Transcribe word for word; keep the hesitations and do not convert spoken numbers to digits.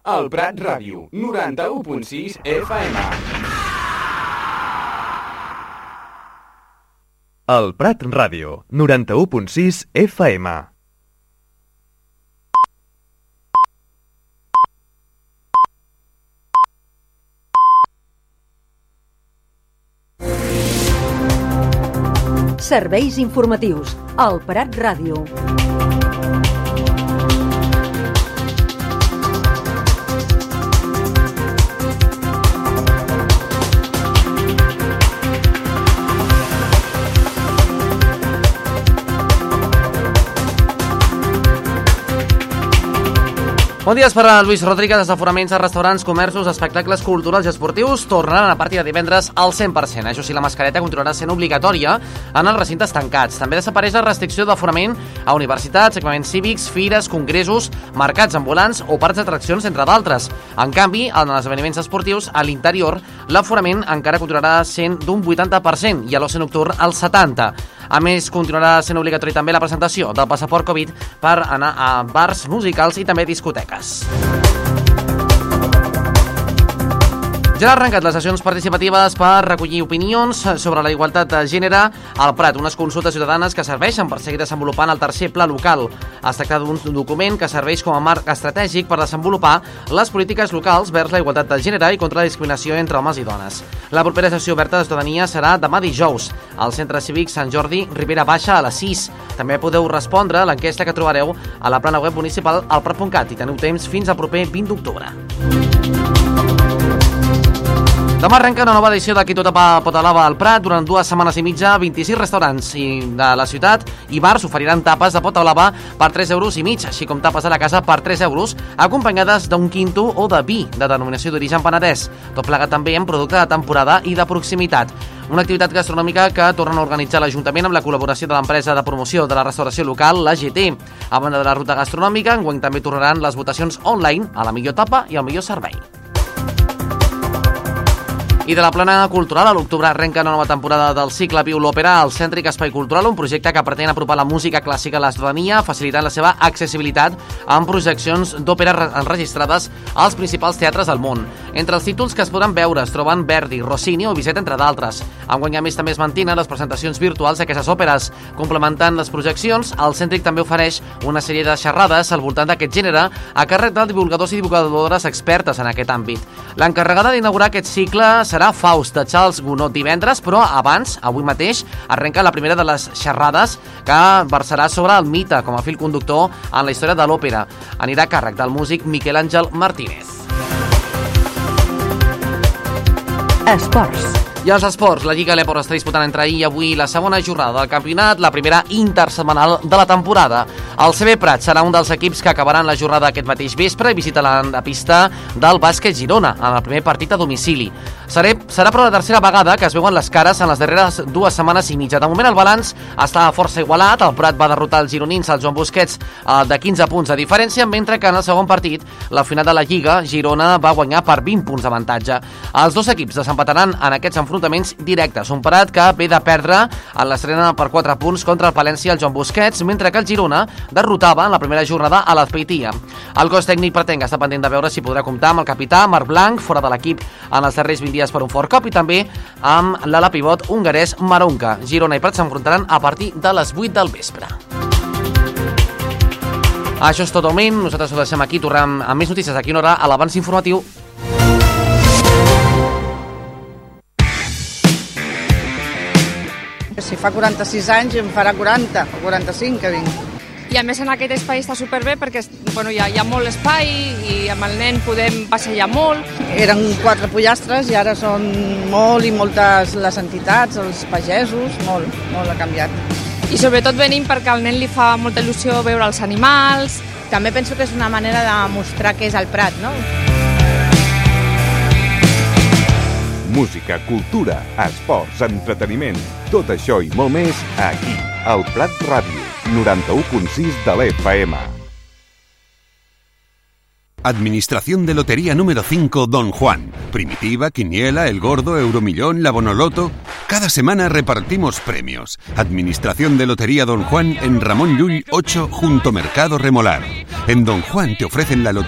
El Prat Ràdio, noranta-u punt sis F M. El Prat Ràdio, noranta-u punt sis F M. Serveis informatius. El Prat Ràdio. Bon dia, per a Lluís Rodríguez. Els aforaments de restaurants, comerços, espectacles culturals i esportius tornaran a partir de divendres al cent per cent. Això sí, la mascareta continuarà sent obligatòria en els recintes tancats. També desapareix la restricció d'aforament a universitats, equipaments cívics, fires, congressos, mercats ambulants o parcs d'atraccions, entre d'altres. En canvi, en els esdeveniments esportius, a l'interior, l'aforament encara continuarà sent d'un vuitanta per cent i a l'oci nocturn al setanta per cent. A més, continuarà sent obligatori també la presentació del passaport Covid per anar a bars musicals i també discoteques. Ja han arrencat les sessions participatives per recollir opinions sobre la igualtat de gènere al Prat, unes consultes ciutadanes que serveixen per seguir desenvolupant el tercer pla local. Es tracta d'un document que serveix com a marc estratègic per desenvolupar les polítiques locals vers la igualtat de gènere i contra la discriminació entre homes i dones. La propera sessió oberta de ciutadania serà demà dijous al Centre Cívic Sant Jordi, Ribera Baixa, a les sis. També podeu respondre a l'enquesta que trobareu a la plana web municipal al prat punt cat i teniu temps fins al proper vint d'octubre. Demà arrenca una nova edició de Qui tot pot alaba al Prat. Durant dues setmanes i mitja, vint-i-sis restaurants de la ciutat i bars oferiran tapes de pot alaba per tres euros i mig, així com tapes a la casa per tres euros, acompanyades d'un quinto o de vi de denominació d'origen penedès. Tot plegat també en producte de temporada i de proximitat. Una activitat gastronòmica que tornen a organitzar l'Ajuntament amb la col·laboració de l'empresa de promoció de la restauració local, la G T. A banda de la ruta gastronòmica, enguany també tornaran les votacions online a la millor tapa i al millor servei. I de la plana cultural, a l'octubre arrenca una nova temporada del cicle Viu l'Òpera al Cèntric Espai Cultural, un projecte que pretén apropar la música clàssica a la ciutadania, facilitant la seva accessibilitat amb projeccions d'òpera enregistrades als principals teatres del món. Entre els títols que es podran veure es troben Verdi, Rossini o Bizet, entre d'altres. Enguany, a més, també es mantenen les presentacions virtuals d'aquestes òperes. Complementant les projeccions, el Cèntric també ofereix una sèrie de xerrades al voltant d'aquest gènere a càrrec de divulgadors i divulgadores expertes en aquest àmbit. L'encarregada d'inaugurar aquest cicle serà Faust, de Charles Gounod, divendres, però abans, avui mateix, arrenca la primera de les xerrades que versarà sobre el mite com a fil conductor en la història de l'òpera. Anirà a càrrec del músic Miquel Àngel Martínez. Esports. I els esports, la Lliga l'Eport està disputant entre ahir i avui la segona jornada del campionat, la primera intersetmanal de la temporada. El C B Prat serà un dels equips que acabaran la jornada aquest mateix vespre i visita la, la pista del bàsquet Girona en el primer partit a domicili. Seré, serà però la tercera vegada que es veuen les cares en les darreres dues setmanes i mitja. De moment el balanç està força igualat. El Prat va derrotar els gironins, el Joan Busquets, eh, de quinze punts de diferència, mentre que en el segon partit, la final de la Lliga, Girona va guanyar per vint punts d'avantatge. Els dos equips desempataran en aquests enfrontaments directes. Un Prat que ve de perdre en l'estrena per quatre punts contra el Palència i el Joan Busquets, mentre que el Girona derrotava en la primera jornada a l'Azpeitia. El cos tècnic pretén que està pendent de veure si podrà comptar amb el capità Marc Blanc, fora de l'equip en els darrers vint dies per un fort cop, i també amb l'ala pivot hongarès Maronka. Girona i Prat s'enfrontaran a partir de les vuit del vespre. Això és tot el moment. Nosaltres ho deixem aquí. Tornem amb més notícies d'aquí una hora a l'abans informatiu. Si fa quaranta-sis anys em farà quaranta o quaranta-cinc que vinc. I a més en aquest espai està superbé perquè bueno, hi, ha, hi ha molt espai i amb el nen podem passejar molt. Eren quatre pollastres i ara són molt i moltes les entitats, els pagesos, molt, molt ha canviat. I sobretot venim perquè al nen li fa molta il·lusió veure els animals. També penso que és una manera de mostrar què és el Prat, no? Música, cultura, esports, entreteniment, tot això i molt més aquí, al Prat Ràdio, noranta-u punt sis de l'F M. Administración de Lotería número cinco Don Juan. Primitiva, Quiniela, El Gordo, Euromillón, La Bonoloto. Cada semana repartimos premios. Administración de Lotería Don Juan en Ramón Llull ocho junto Mercado Remolar. En Don Juan te ofrecen la lotería